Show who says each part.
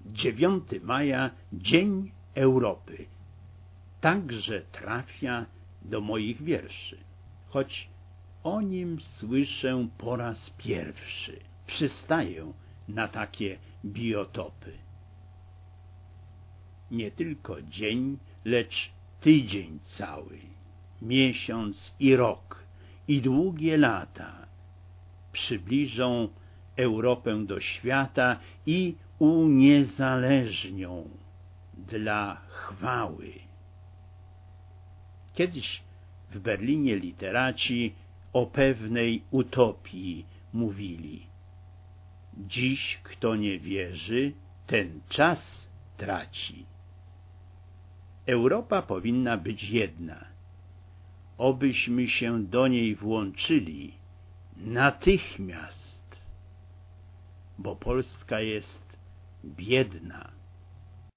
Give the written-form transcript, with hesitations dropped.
Speaker 1: 9 maja, Dzień Europy, także trafia do moich wierszy, choć o nim słyszę po raz pierwszy. Przystaję na takie biotopy. Nie tylko dzień, lecz tydzień cały, miesiąc i rok, i długie lata przybliżą Europę do świata i uniezależnią dla chwały. Kiedyś w Berlinie literaci o pewnej utopii mówili: dziś kto nie wierzy, ten czas traci. Europa powinna być jedna. Obyśmy się do niej włączyli natychmiast, bo Polska jest biedna.